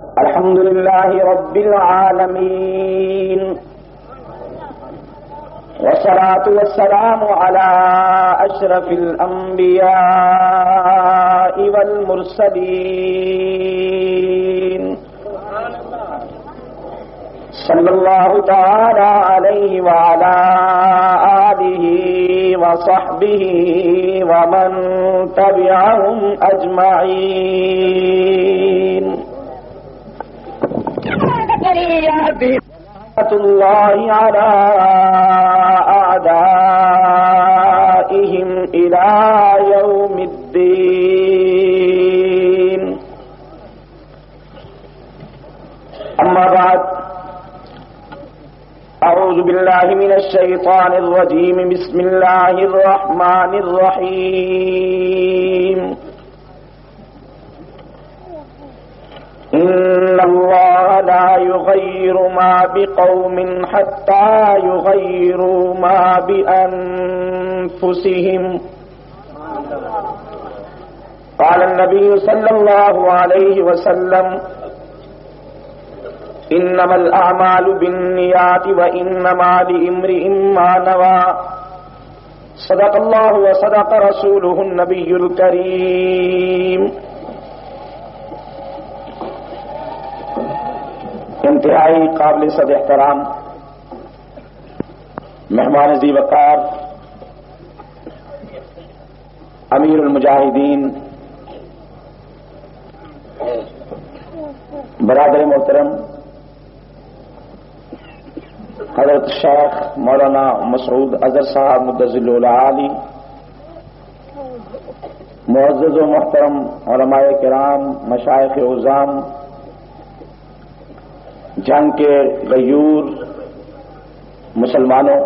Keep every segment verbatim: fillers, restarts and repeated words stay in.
الحمد لله رب العالمين، والصلاة والسلام على أشرف الأنبياء والمرسلين، صلى الله تعالى عليه وعلى آله وصحبه ومن تبعهم أجمعين. رحمة الله على أعدائهم إلى يوم الدين. أما بعد، أعوذ بالله من الشيطان الرجيم. بسم الله الرحمن الرحيم. إن الله لا يغير ما بقوم حتى يغيروا ما بأنفسهم. قال النبي صلى الله عليه وسلم: إنما الأعمال بالنيات وإنما لامرئ ما نوى. صدق الله وصدق رسوله النبي الكريم. انتہائی قابل صد احترام مہمان ذی وقار امیر المجاہدین برادر محترم حضرت شیخ مولانا مسعود اظہر صاحب مدظل العالی، معزز و محترم علماء کرام، مشائخ عظام، جنگ کے غیور مسلمانوں،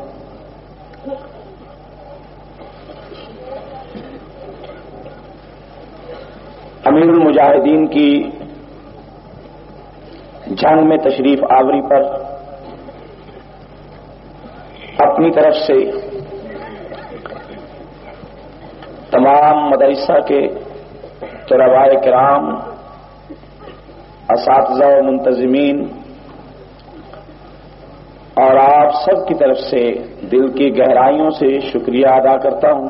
امیر المجاہدین کی جنگ میں تشریف آوری پر اپنی طرف سے تمام مدرسہ کے طلباء کرام، اساتذہ و منتظمین اور آپ سب کی طرف سے دل کی گہرائیوں سے شکریہ ادا کرتا ہوں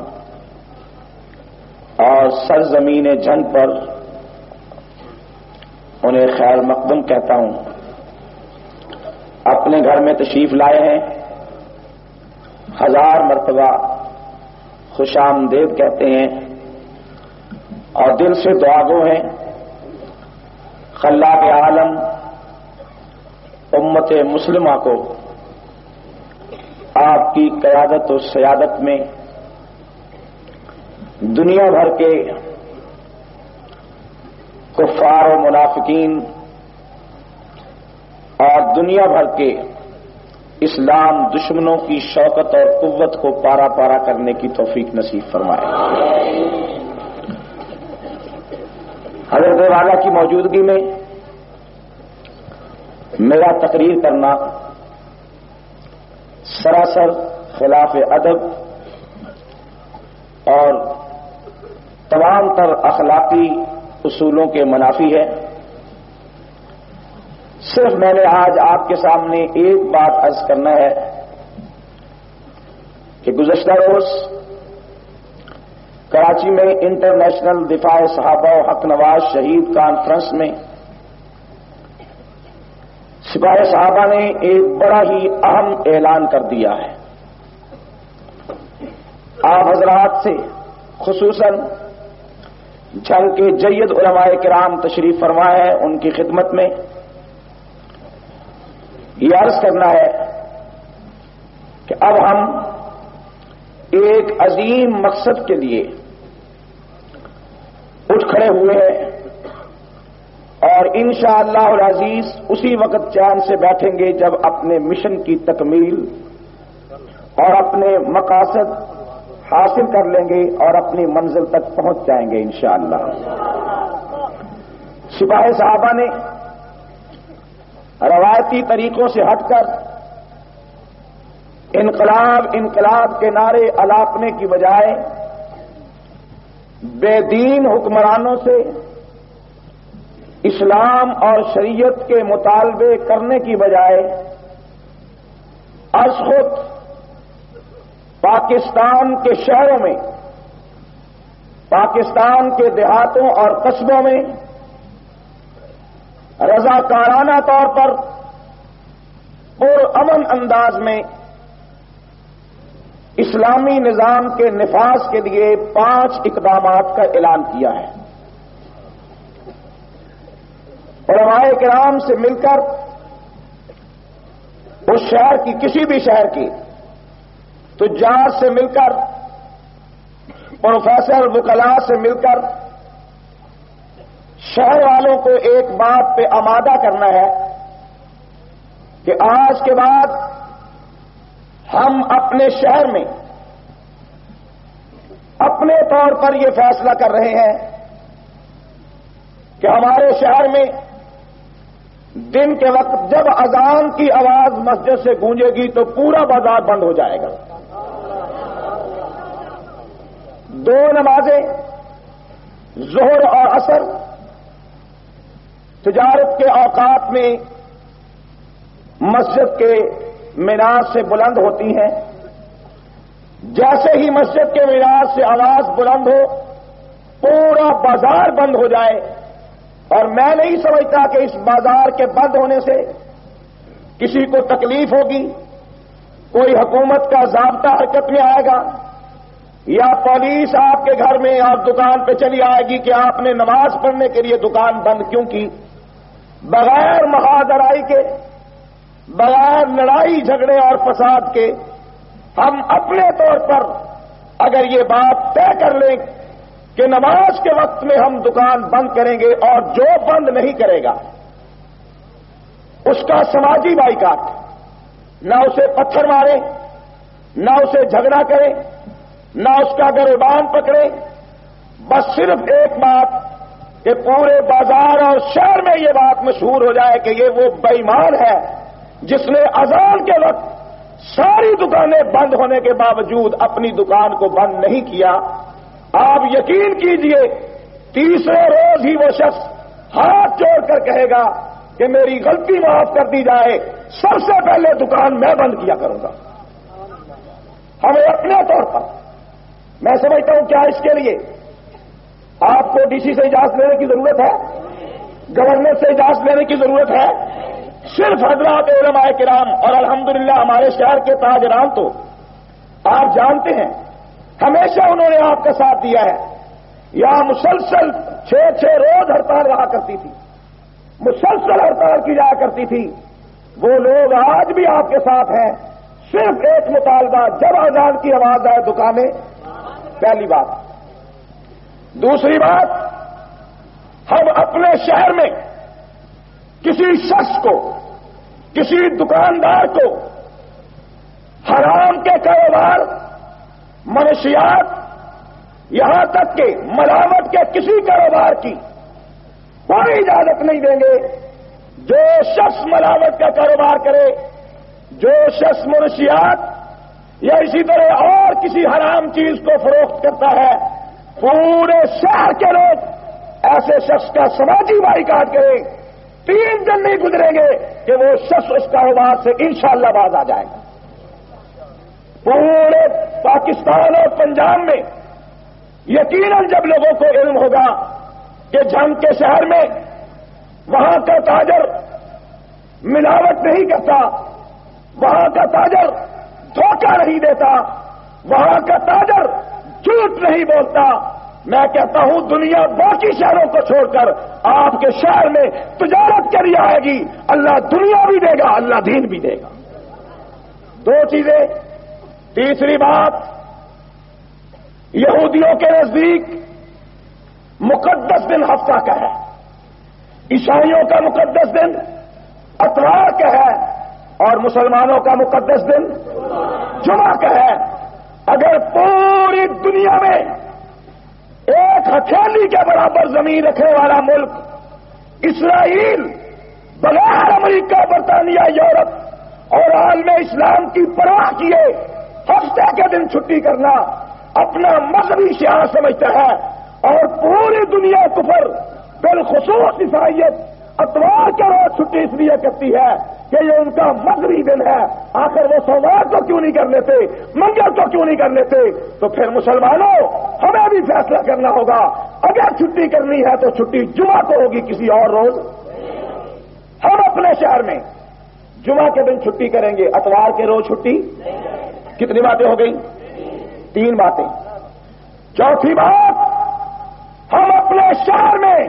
اور سرزمین جنگ پر انہیں خیر مقدم کہتا ہوں. اپنے گھر میں تشریف لائے ہیں، ہزار مرتبہ خوش آمدید کہتے ہیں اور دل سے دعا گو ہیں. خلاق عالم امت مسلمہ کو آپ کی قیادت و سیادت میں دنیا بھر کے کفار و منافقین اور دنیا بھر کے اسلام دشمنوں کی شوکت اور قوت کو پارا پارا کرنے کی توفیق نصیب فرمائے. حضرت والا کی موجودگی میں میرا تقریر کرنا سراسر خلاف ادب اور تمام تر اخلاقی اصولوں کے منافی ہے. صرف میں نے آج آپ کے سامنے ایک بات عرض کرنا ہے کہ گزشتہ روز کراچی میں انٹرنیشنل دفاع صحابہ و حق نواز شہید کانفرنس میں سپاہ صحابہ نے ایک بڑا ہی اہم اعلان کر دیا ہے. آپ حضرات سے خصوصاً جنگ کے جید علماء کرام تشریف فرمائے ہیں، ان کی خدمت میں یہ عرض کرنا ہے کہ اب ہم ایک عظیم مقصد کے لیے اٹھ کھڑے ہوئے ہیں اور انشاءاللہ العزیز اسی وقت چین سے بیٹھیں گے جب اپنے مشن کی تکمیل اور اپنے مقاصد حاصل کر لیں گے اور اپنی منزل تک پہنچ جائیں گے انشاءاللہ. سپاہ صحابہ نے روایتی طریقوں سے ہٹ کر انقلاب انقلاب کے نعرے الاپنے کی بجائے بے دین حکمرانوں سے اسلام اور شریعت کے مطالبے کرنے کی بجائے از خود پاکستان کے شہروں میں، پاکستان کے دیہاتوں اور قصبوں میں رضاکارانہ طور پر پرامن انداز میں اسلامی نظام کے نفاذ کے لیے پانچ اقدامات کا اعلان کیا ہے۔ علماء کرام سے مل کر اس شہر کی، کسی بھی شہر کی تجار سے مل کر، پروفیسر وکلاء سے مل کر شہر والوں کو ایک بات پہ آمادہ کرنا ہے کہ آج کے بعد ہم اپنے شہر میں اپنے طور پر یہ فیصلہ کر رہے ہیں کہ ہمارے شہر میں دن کے وقت جب اذان کی آواز مسجد سے گونجے گی تو پورا بازار بند ہو جائے گا۔ دو نمازیں ظہر اور عصر تجارت کے اوقات میں مسجد کے مینار سے بلند ہوتی ہیں۔ جیسے ہی مسجد کے مینار سے آواز بلند ہو پورا بازار بند ہو جائے، اور میں نہیں سمجھتا کہ اس بازار کے بند ہونے سے کسی کو تکلیف ہوگی، کوئی حکومت کا ضابطہ حرکت میں آئے گا یا پولیس آپ کے گھر میں اور دکان پہ چلی آئے گی کہ آپ نے نماز پڑھنے کے لیے دکان بند کیوں کی۔ بغیر محاذرائی کے، بغیر لڑائی جھگڑے اور فساد کے ہم اپنے طور پر اگر یہ بات طے کر لیں کہ نماز کے وقت میں ہم دکان بند کریں گے، اور جو بند نہیں کرے گا اس کا سماجی بائیکاٹ، نہ اسے پتھر مارے، نہ اسے جھگڑا کرے، نہ اس کا گریبان پکڑے، بس صرف ایک بات کہ پورے بازار اور شہر میں یہ بات مشہور ہو جائے کہ یہ وہ بے ایمان ہے جس نے اذان کے وقت ساری دکانیں بند ہونے کے باوجود اپنی دکان کو بند نہیں کیا۔ آپ یقین کیجئے تیسرے روز ہی وہ شخص ہاتھ جوڑ کر کہے گا کہ میری غلطی معاف کر دی جائے، سب سے پہلے دکان میں بند کیا کروں گا۔ ہمیں اپنے طور پر، میں سمجھتا ہوں کیا اس کے لیے آپ کو ڈی سی سے اجازت لینے کی ضرورت ہے، گورنر سے اجازت لینے کی ضرورت ہے؟ صرف حضرات علماء کرام اور الحمدللہ ہمارے شہر کے تاجران تو آپ جانتے ہیں ہمیشہ انہوں نے آپ کا ساتھ دیا ہے۔ یہاں مسلسل چھ چھ روز ہڑتال رہا کرتی تھی، مسلسل ہڑتال کی جایا کرتی تھی، وہ لوگ آج بھی آپ کے ساتھ ہیں۔ صرف ایک مطالبہ، جب اذان کی آواز آئے دکانیں، پہلی بات۔ دوسری بات، ہم اپنے شہر میں کسی شخص کو، کسی دکاندار کو حرام کے کاروبار، منشیات، یہاں تک کہ ملاوٹ کے کسی کاروبار کی کوئی اجازت نہیں دیں گے۔ جو شخص ملاوٹ کا کاروبار کرے، جو شخص منشیات یا اسی طرح اور کسی حرام چیز کو فروخت کرتا ہے، پورے شہر کے لوگ ایسے شخص کا سماجی بائیکاٹ کریں۔ تین دن نہیں گزریں گے کہ وہ شخص اس کاروبار سے انشاءاللہ باز آ جائے گا۔ پورے پاکستان اور پنجاب میں یقیناً جب لوگوں کو علم ہوگا کہ جنگ کے شہر میں وہاں کا تاجر ملاوٹ نہیں کرتا، وہاں کا تاجر دھوکہ نہیں دیتا، وہاں کا تاجر جھوٹ نہیں بولتا، میں کہتا ہوں دنیا باقی شہروں کو چھوڑ کر آپ کے شہر میں تجارت کے لیے آئے گی۔ اللہ دنیا بھی دے گا، اللہ دین بھی دے گا۔ دو چیزیں۔ تیسری بات، یہودیوں کے نزدیک مقدس دن ہفتہ کا ہے، عیسائیوں کا مقدس دن اتوار کا ہے، اور مسلمانوں کا مقدس دن جمعہ کا ہے۔ اگر پوری دنیا میں ایک ہتھیلی کے برابر زمین رکھنے والا ملک اسرائیل بغیر امریکہ، برطانیہ، یورپ اور عالم اسلام کی پرواہ کیے ہفتے کے دن چھٹی کرنا اپنا مذہبی شعار سمجھتا ہے، اور پوری دنیا کفر بالخصوص عیسائیت اتوار کے روز چھٹی اس لیے کرتی ہے کہ یہ ان کا مذہبی دن ہے. آخر وہ سوموار کو کیوں نہیں کر لیتے, منگل کو کیوں نہیں کر لیتے؟ تو پھر مسلمانوں ہمیں بھی فیصلہ کرنا ہوگا. اگر چھٹی کرنی ہے تو چھٹی جمعہ کو ہوگی, کسی اور روز. ہم اپنے شہر میں جمعہ کے دن چھٹی کریں گے, اتوار کے روز چھٹی. کتنی باتیں ہو گئی؟ تین باتیں. چوتھی بات, ہم اپنے شہر میں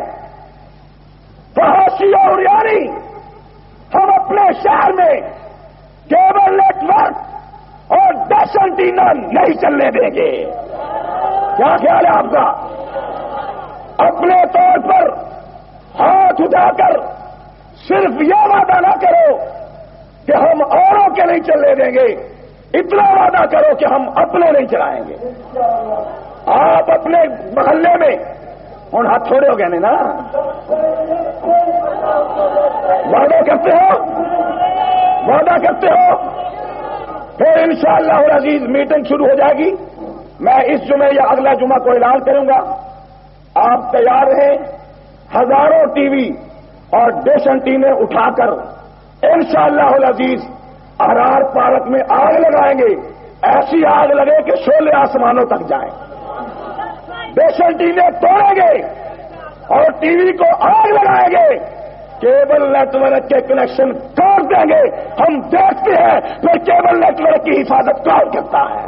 فحاشی اور یاری ہم اپنے شہر میں کیبل نیٹ ورک اور ڈش اینٹینا نہیں چلنے دیں گے. کیا خیال ہے آپ کا؟ اپنے طور پر ہاتھ اٹھا کر صرف یہ وعدہ نہ کرو کہ ہم اوروں کے نہیں چلنے دیں گے, اتنا وعدہ کرو کہ ہم اپنے نہیں چلائیں گے. آپ اپنے محلے میں ہوں ہاتھ چھوڑے ہو گئے نا, وعدہ کرتے ہو وعدہ کرتے ہو پھر انشاءاللہ العزیز میٹنگ شروع ہو جائے گی. میں اس جمعے یا اگلا جمعہ کو اعلان کروں گا. آپ تیار رہیں. ہزاروں ٹی وی اور ڈش اینٹینے اٹھا کر انشاءاللہ العزیز احرار پارک میں آگ لگائیں گے. ایسی آگ لگے کہ شعلے آسمانوں تک جائیں. ڈش اینٹینے توڑیں گے اور ٹی وی کو آگ لگائیں گے. کیبل نیٹ ورک کے کنیکشن توڑ دیں گے. ہم دیکھتے ہیں پھر کیبل نیٹ ورک کی حفاظت کون کرتا ہے.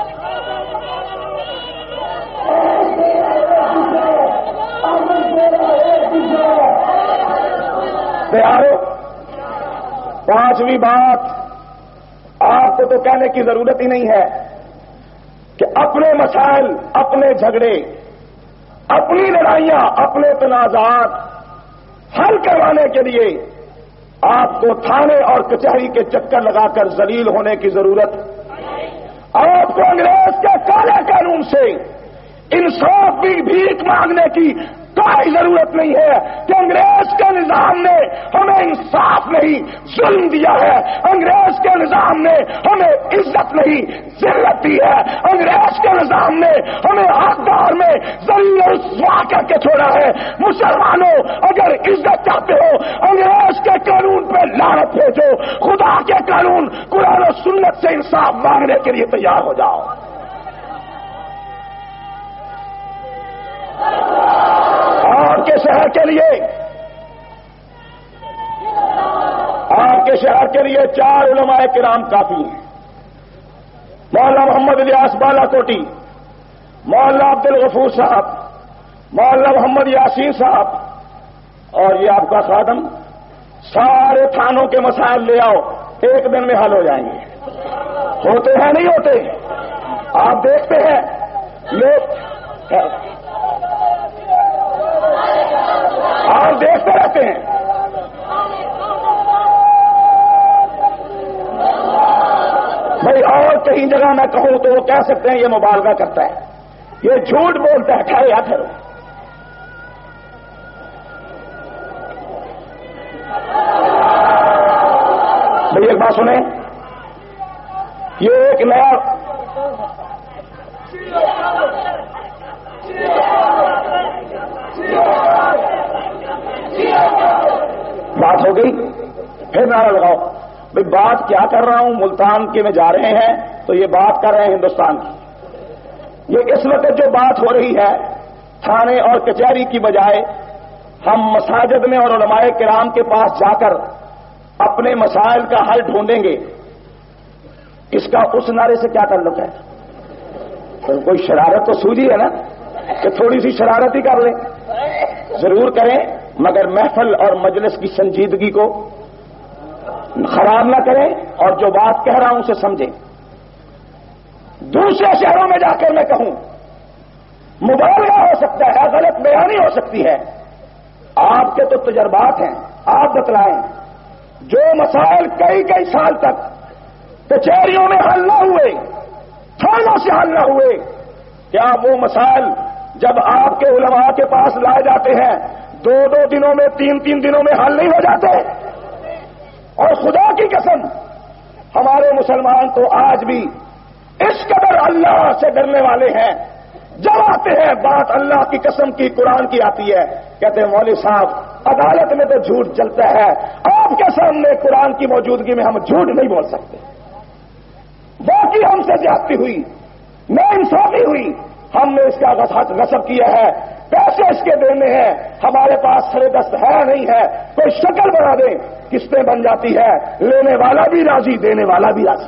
تیار ہو؟ پانچویں بات, آپ کو تو کہنے کی ضرورت ہی نہیں ہے کہ اپنے مسائل, اپنے جھگڑے, اپنی لڑائیاں, اپنے تنازعات حل کروانے کے لیے آپ کو تھانے اور کچہری کے چکر لگا کر ذلیل ہونے کی ضرورت. آپ کو انگریز کے کالے قانون سے انصاف بھی بھیک مانگنے کی کوئی ضرورت نہیں ہے کہ انگریز کے نظام نے ہمیں انصاف نہیں ظلم دیا ہے, انگریز کے نظام نے ہمیں عزت نہیں ذلت دی ہے, انگریز کے نظام نے ہمیں اخبار میں ذلیل و رسوا کر کے چھوڑا ہے. مسلمانوں اگر عزت چاہتے ہو انگریز کے قانون پہ لعنت بھیجو, خدا کے قانون قرآن و سنت سے انصاف مانگنے کے لیے تیار ہو جاؤ. آپ کے شہر کے لیے آپ کے شہر کے لیے چار علماء کرام کافی ہیں. مولانا محمد الیاس بالا کوٹی, مولانا عبد الغفور صاحب, مولانا محمد یاسین صاحب, اور یہ آپ کا خادم. سارے تھانوں کے مسائل لے آؤ, ایک دن میں حل ہو جائیں گے. ہوتے ہیں نہیں ہوتے؟ آپ دیکھتے ہیں لوگ, آپ دیکھتے رہتے ہیں. بھائی اور کہیں جگہ میں کہوں تو وہ کہہ سکتے ہیں یہ مبالغہ کرتا ہے, یہ جھوٹ بولتا ہے. ٹھہرے یا پھر بھائی ایک بات سنیں, یہ ایک نیا بات ہو گئی. پھر نعرہ لگاؤ. بھائی بات کیا کر رہا ہوں, ملتان کے میں جا رہے ہیں تو یہ بات کر رہے ہیں ہندوستان کی. یہ اس وقت جو بات ہو رہی ہے تھانے اور کچہری کی بجائے ہم مساجد میں اور علماء کرام کے پاس جا کر اپنے مسائل کا حل ڈھونڈیں گے. اس کا اس نعرے سے کیا تعلق ہے؟ کوئی شرارت تو سوجی ہے نا کہ تھوڑی سی شرارت ہی کر لیں. ضرور کریں مگر محفل اور مجلس کی سنجیدگی کو خراب نہ کریں اور جو بات کہہ رہا ہوں اسے سمجھیں. دوسرے شہروں میں جا کر میں کہوں مبالغہ ہو سکتا ہے, غلط بیانی ہو سکتی ہے. آپ کے تو تجربات ہیں, آپ بتلائیں. جو مسائل کئی کئی سال تک کچہریوں میں حل نہ ہوئے, تھانوں سے حل نہ ہوئے, کیا وہ مسائل جب آپ کے علماء کے پاس لائے جاتے ہیں دو دو دنوں میں, تین تین دنوں میں حل نہیں ہو جاتے؟ اور خدا کی قسم ہمارے مسلمان تو آج بھی اس قدر اللہ سے ڈرنے والے ہیں, جب آتے ہیں بات اللہ کی قسم کی قرآن کی آتی ہے، کہتے ہیں مولوی صاحب عدالت میں تو جھوٹ چلتا ہے، آپ کے سامنے قرآن کی موجودگی میں ہم جھوٹ نہیں بول سکتے، باقی ہم سے زیادتی ہوئی، نا انصافی ہوئی، ہم نے اس کا غصب کیا ہے، پیسے اس کے دینے ہیں، ہمارے پاس سرے دست ہے نہیں ہے، کوئی شکل بنا دیں، قسطیں بن جاتی ہے، لینے والا بھی راضی دینے والا بھی راضی۔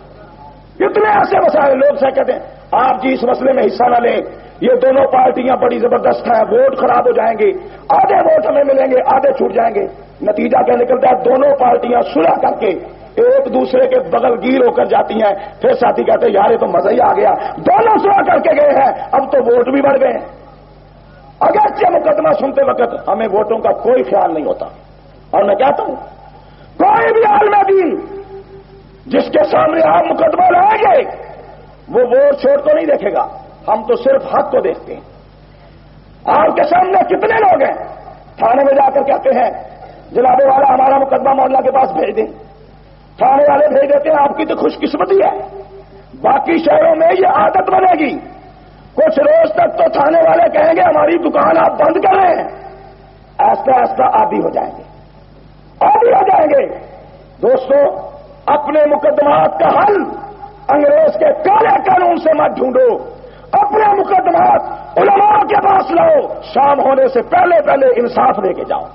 کتنے ایسے مسائل لوگ سے کہتے ہیں آپ جی اس مسئلے میں حصہ نہ لیں، یہ دونوں پارٹیاں بڑی زبردست ہیں، ووٹ خراب ہو جائیں گے، آدھے ووٹ ہمیں ملیں گے آدھے چھوٹ جائیں گے، نتیجہ کیا نکلتا ہے دونوں پارٹیاں صلح کر کے ایک دوسرے کے بغل گیر ہو کر جاتی ہیں، پھر ساتھی کہتے ہیں یار یہ تو مزہ ہی آ گیا، دونوں صلح کر کے گئے ہیں، اب تو ووٹ بھی بڑھ گئے ہیں۔ اگرچہ مقدمہ سنتے وقت ہمیں ووٹوں کا کوئی خیال نہیں ہوتا، اور میں کہتا ہوں کوئی بھی عالم دین جس کے سامنے آپ مقدمہ لائیں گے وہ ووٹ چھوڑ تو نہیں دیکھے گا، ہم تو صرف حق کو دیکھتے ہیں۔ آپ کے سامنے کتنے لوگ ہیں تھانے میں جا کر کہتے ہیں جناب والا ہمارا مقدمہ مولانا کے پاس بھیج دیں، تھانے والے بھیج دیتے ہیں، آپ کی تو خوش قسمتی ہے۔ باقی شہروں میں یہ عادت بنے گی، کچھ روز تک تو تھانے والے کہیں گے ہماری دکان آپ بند کر رہے ہیں، ایسا ایسا عادی ہو جائیں گے عادی ہو جائیں گے۔ دوستو اپنے مقدمات کا حل انگریز کے کالے قانون سے مت ڈھونڈو، اپنے مقدمات علماء کے پاس لاؤ، شام ہونے سے پہلے پہلے انصاف لے کے جاؤ۔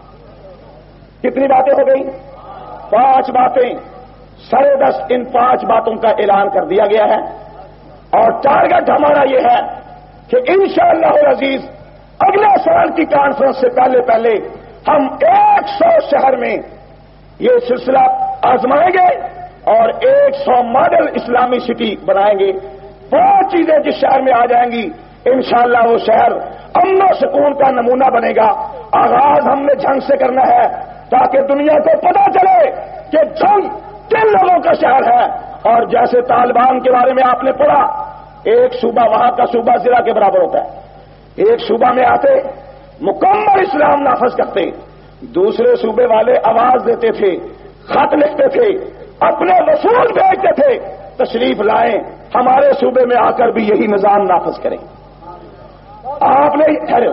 کتنی باتیں ہو گئی؟ پانچ باتیں، سرے دس ان پانچ باتوں کا اعلان کر دیا گیا ہے، اور ٹارگٹ ہمارا یہ ہے کہ انشاءاللہ العزیز اگلے سال کی کانفرنس سے پہلے پہلے ہم ایک سو شہر میں یہ سلسلہ آزمائیں گے اور ایک سو ماڈل اسلامی سٹی بنائیں گے۔ پانچ چیزیں جس شہر میں آ جائیں گی انشاءاللہ وہ شہر امن و سکون کا نمونہ بنے گا۔ آغاز ہم نے جنگ سے کرنا ہے تاکہ دنیا کو پتہ چلے کہ جنگ کن لوگوں کا شہر ہے، اور جیسے طالبان کے بارے میں آپ نے پڑھا، ایک صوبہ وہاں کا صوبہ ضلع کے برابر ہوتا ہے، ایک صوبہ میں آتے مکمل اسلام نافذ کرتے، دوسرے صوبے والے آواز دیتے تھے، خط لکھتے تھے، اپنے وصول بھیجتے تھے، تشریف لائیں ہمارے صوبے میں آ کر بھی یہی نظام نافذ کریں۔ آپ نے ٹھہرے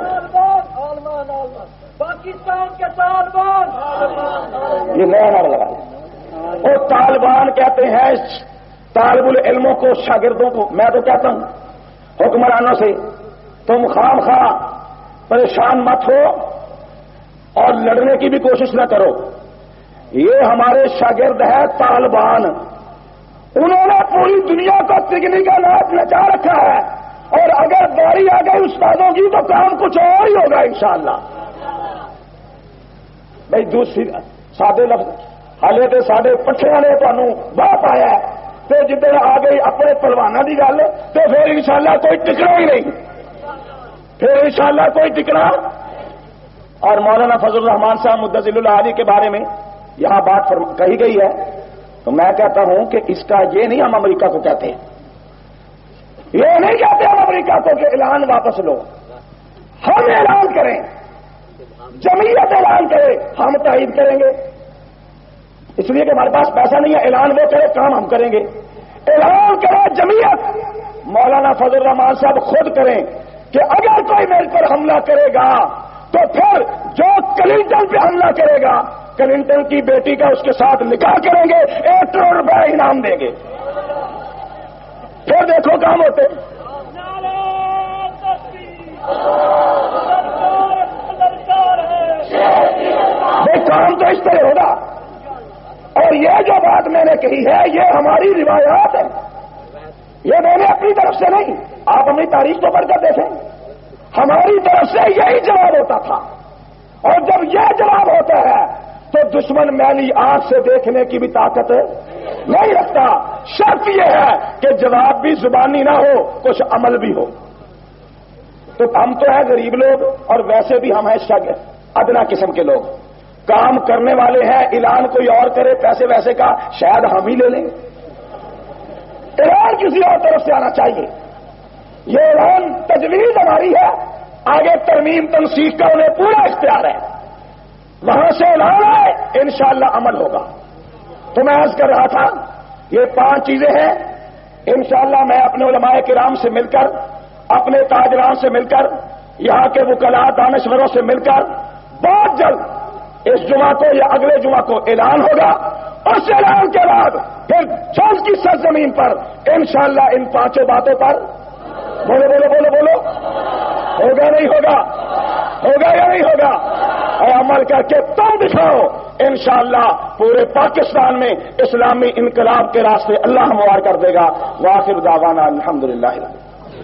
پاکستان کے طالبان یہ نیا نعرہ لگا اور طالبان کہتے ہیں طالب العلموں کو، شاگردوں کو۔ میں تو کہتا ہوں حکمرانوں سے تم خام خواہ پریشان مت ہو اور لڑنے کی بھی کوشش نہ کرو، یہ ہمارے شاگرد ہے طالبان، انہوں نے پوری دنیا کو تگنی کا ناچ نچا رکھا ہے، اور اگر باری آ گئی استادوں کی تو کام کچھ اور ہی ہوگا انشاءاللہ۔ بھائی دوسری سادے لفظ حالے تو سارے پٹھیاں نے تمہوں باہ پایا، تو جدھر آ گئی اپنے پلوانا کی گل تو پھر انشاءاللہ کوئی ٹکنا ہی نہیں، پھر انشاءاللہ کوئی ٹکنا۔ اور مولانا فضل الرحمان صاحب مدظل العالی کے بارے میں یہاں بات کہی گئی ہے، تو میں کہتا ہوں کہ اس کا یہ نہیں ہم امریکہ کو کہتے ہیں، یہ نہیں کہتے ہم امریکہ کو کہ اعلان واپس لو، ہم اعلان کریں، جمعیت اعلان کرے، ہم تائید کریں گے، اس لیے کہ ہمارے پاس پیسہ نہیں ہے، اعلان وہ کرے کام ہم کریں گے۔ اعلان کرے جمعیت، مولانا فضل الرحمان صاحب خود کریں کہ اگر کوئی میل پر حملہ کرے گا تو پھر جو کلنٹن پہ حملہ کرے گا کلنٹن کی بیٹی کا اس کے ساتھ نکاح کریں گے، ایک کروڑ روپے انعام دیں گے، پھر دیکھو کام ہوتے۔ بھائی کام تو اس طرح ہوگا، اور یہ جو بات میں نے کہی ہے یہ ہماری روایات ہے، یہ میں نے اپنی طرف سے نہیں، آپ اپنی تاریخ کو پڑھ کر دیکھیں، ہماری طرف سے یہی جواب ہوتا تھا، اور جب یہ جواب ہوتا ہے تو دشمن میلی آنکھ سے دیکھنے کی بھی طاقت نہیں رکھتا۔ شرط یہ ہے کہ جواب بھی زبانی نہ ہو، کچھ عمل بھی ہو۔ تو ہم تو ہیں غریب لوگ، اور ویسے بھی ہم ہیں ادنا قسم کے لوگ، کام کرنے والے ہیں، اعلان کوئی اور کرے پیسے ویسے کا شاید ہم ہی لے لیں، اعلان کسی اور طرف سے آنا چاہیے، یہ اعلان تجویز ہماری ہے، آگے ترمیم تنسیخ کا انہیں پورا اختیار ہے، وہاں سے اعلان آئے انشاءاللہ عمل ہوگا۔ تو میں عرض کر رہا تھا یہ پانچ چیزیں ہیں، انشاءاللہ میں اپنے علماء کرام سے مل کر اپنے تاجران سے مل کر، یہاں کے وکلاء دانشوروں سے مل کر بہت جلد اس جمعہ کو یا اگلے جمعہ کو اعلان ہوگا، اس اعلان کے بعد پھر چوک کی سرزمین پر انشاءاللہ ان پانچوں باتوں پر بولو بولو بولو بولو ہوگا نہیں ہوگا، ہوگا یا نہیں ہوگا، اور عمل کر کے تم دکھاؤ، انشاءاللہ پورے پاکستان میں اسلامی انقلاب کے راستے اللہ ہموار کر دے گا۔ وآخر دعوانا الحمدللہ۔